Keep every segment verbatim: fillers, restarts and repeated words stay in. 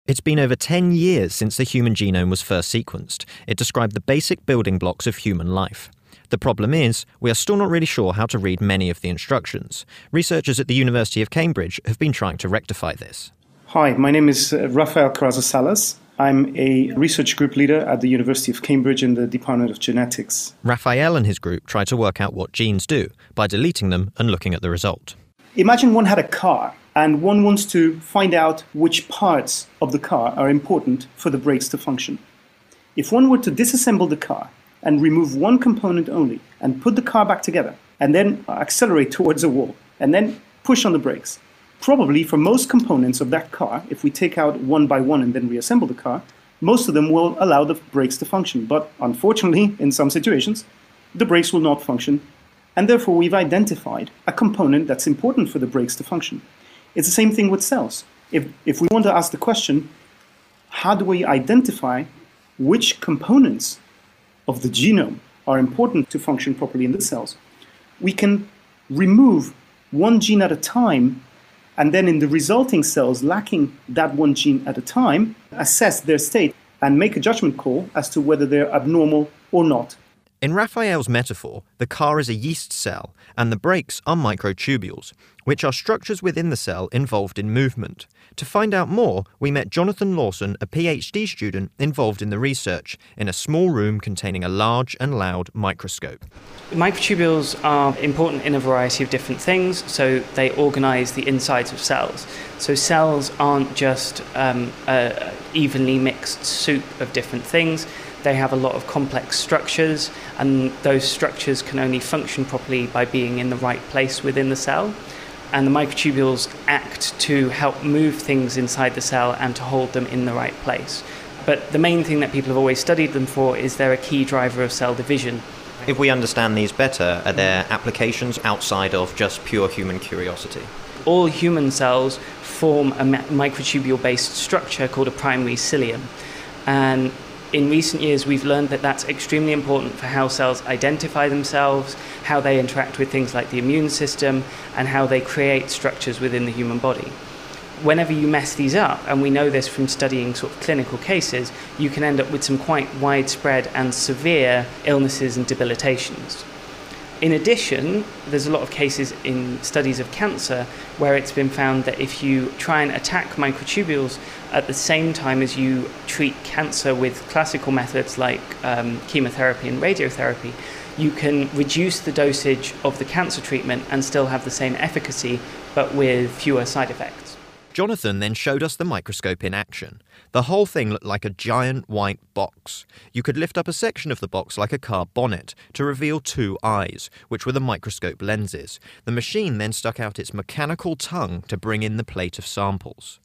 It's been over ten years since the human genome was first sequenced. It described the basic building blocks of human life. The problem is, we are still not really sure how to read many of the instructions. Researchers at the University of Cambridge have been trying to rectify this. Hi, my name is Rafael Carrasco-Salas. I'm a research group leader at the University of Cambridge in the Department of Genetics. Rafael and his group tried to work out what genes do by deleting them and looking at the result. Imagine one had a car and one wants to find out which parts of the car are important for the brakes to function. If one were to disassemble the car and remove one component only and put the car back together and then accelerate towards a wall and then push on the brakes, probably for most components of that car, if we take out one by one and then reassemble the car, most of them will allow the brakes to function. But unfortunately, in some situations, the brakes will not function. And therefore, we've identified a component that's important for the brakes to function. It's the same thing with cells. If, if we want to ask the question, how do we identify which components of the genome are important to function properly in the cells? We can remove one gene at a time, and then in the resulting cells lacking that one gene at a time, assess their state and make a judgment call as to whether they're abnormal or not. In Rafael's metaphor, the car is a yeast cell, and the brakes are microtubules, which are structures within the cell involved in movement. To find out more, we met Jonathan Lawson, a PhD student involved in the research, in a small room containing a large and loud microscope. Microtubules are important in a variety of different things, so they organise the insides of cells. So cells aren't just um, an evenly mixed soup of different things. They have a lot of complex structures, and those structures can only function properly by being in the right place within the cell. And the microtubules act to help move things inside the cell and to hold them in the right place. But the main thing that people have always studied them for is they're a key driver of cell division. If we understand these better, are there applications outside of just pure human curiosity? All human cells form a microtubule-based structure called a primary cilium. And in recent years, we've learned that that's extremely important for how cells identify themselves, how they interact with things like the immune system, and how they create structures within the human body. Whenever you mess these up, and we know this from studying sort of clinical cases, you can end up with some quite widespread and severe illnesses and debilitations. In addition, there's a lot of cases in studies of cancer where it's been found that if you try and attack microtubules at the same time as you treat cancer with classical methods like um, chemotherapy and radiotherapy, you can reduce the dosage of the cancer treatment and still have the same efficacy, but with fewer side effects. Jonathan then showed us the microscope in action. The whole thing looked like a giant white box. You could lift up a section of the box like a car bonnet to reveal two eyes, which were the microscope lenses. The machine then stuck out its mechanical tongue to bring in the plate of samples.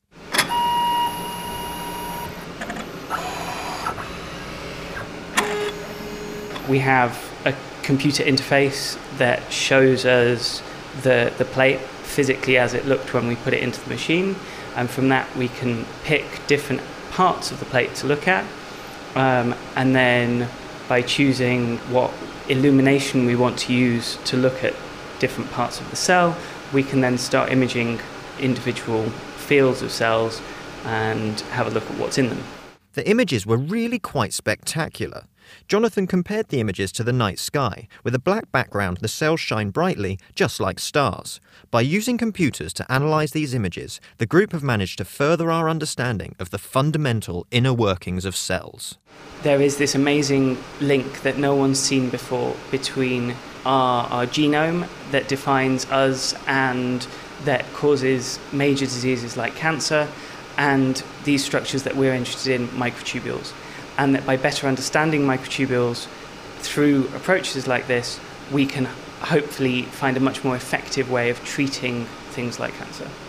We have a computer interface that shows us the, the plate physically as it looked when we put it into the machine, and from that we can pick different parts of the plate to look at, um, and then by choosing what illumination we want to use to look at different parts of the cell, we can then start imaging individual fields of cells and have a look at what's in them. The images were really quite spectacular. Jonathan compared the images to the night sky. With a black background, the cells shine brightly, just like stars. By using computers to analyse these images, the group have managed to further our understanding of the fundamental inner workings of cells. There is this amazing link that no one's seen before between our, our genome that defines us and that causes major diseases like cancer, and these structures that we're interested in, microtubules. And that by better understanding microtubules through approaches like this, we can hopefully find a much more effective way of treating things like cancer.